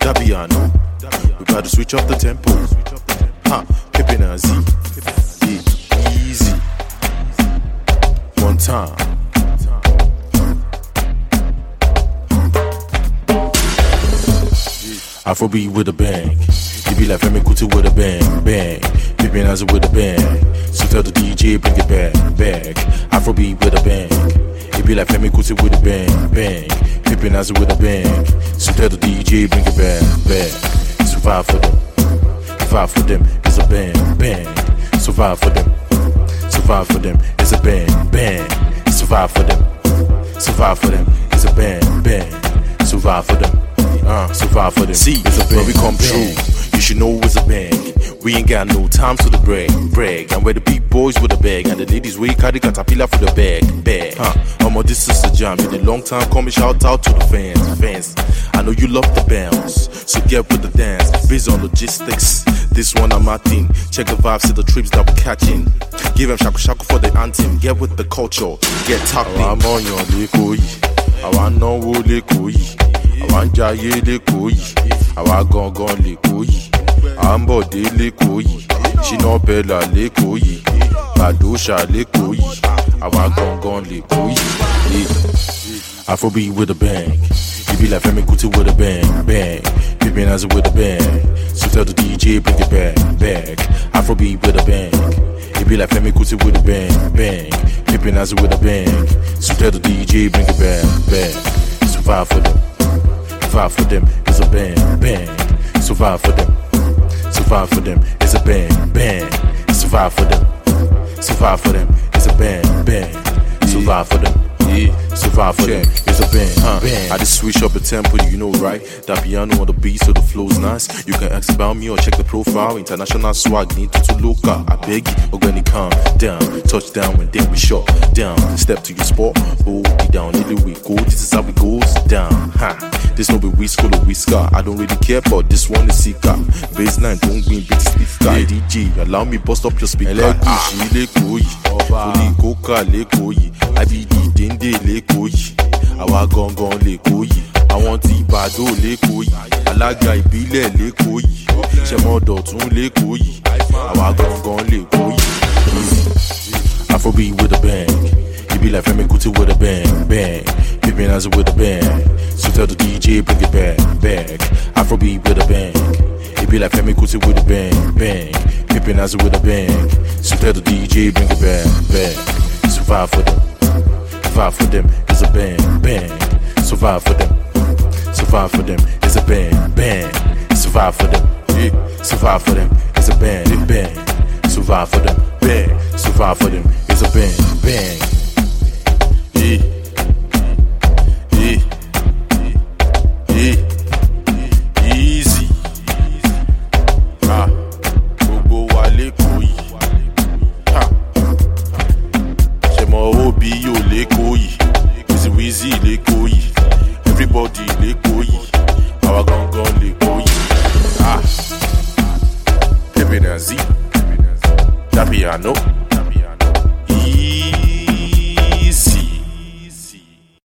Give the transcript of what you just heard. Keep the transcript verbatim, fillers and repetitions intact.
Dabiano. We about to switch up the tempo. Ha, Pippin and Z. Yeah, easy. One time. Afrobeat with a bang. You be like Femi Kuti with a bang, bang. Pippin as with a bang. So tell the D J bring it back, back. Afrobeat with a bang. You be like Femi Kuti with a bang, bang. Pippin as with a bang. So tell the D J bring it back, back. Survive for them. Survive for them. It's a bang, bang. Survive for them. Survive for them. It's a bang, bang. Survive for them. Survive for them. It's a bang, bang. Survive for them. Uh, survive for them. See, it's a bang, we come true. You should know it's a bang. We ain't got no time to the brag, brag. And we're the big boys with the bag, and the ladies we carry caterpillar for the bag, bag. Huh? Um, this is a jam. Been a long time coming. Shout out to the fans, fans. I know you love the bounce, so get with the dance. Based on logistics, this one I'm my thing. Check the vibes to the trips that we're catching. Give them shaku shaku for the anthem. Get with the culture, get tackling. I'm on your lekoi. I want no lekoi. I want jaye lekoi. I want gone gone lekoi. Ambo de lekoi. Shino bella lekoi. Badosha lekoi. I want gone gone lekoi. Afrobeat with a bang. You be like Femi Kuti with a bang, bang. Pippin as with a bang. So tell the D J bring it back, back. Afrobeat with a bang. You be like Femi Kuti with a bang, bang. Pippin as with a bang. So tell the D J bring it back, back. Survive for them. Survive for them. It's a bang, bang. Survive for them. Survive for them. It's a bang, bang. Survive for them. Survive for them. It's a bang, bang. Survive for them. Yeah, survive for them. It's a bang, huh? Bang. I just switch up the tempo, you know, right? That piano on the beat, so the flow's nice. You can ask about me or check the profile. International swag, need to, to look up. I beg you, but when it calm down, touchdown, and then we shut down. Step to your spot, hold it down, little we go. This is how it goes down, ha. This no be we school or we scar. I don't really care, but this one is Sika. Baseline, don't win, big speaker. Yeah. D J, allow me bust up your speaker. Elegushi, lekoi, Foli Koka, lekoi. I be the dende lekoi. Awa gangan lekoi. I want the bado lekoi. Alaga ibile lekoi. Shemo dotun lekoi. Awa gangan lekoi. Afrobeat with a bang. You be like Femi Kuti with a bang, bang. Pippin as with a bang. So tell the D J bring it back, back. Afrobeat with a bang. You be like Femi Kuti with a bang, bang. Pippin as with a bang. So tell the D J bring it back, back. Survive for them. Survive for them. It's a bang, bang. Survive for them. Survive for them. It's a bang, bang. Survive for them. Yeah. Survive for them. It's a bang, bang. Survive for them. Bang. Survive for them. It's a bang, bang.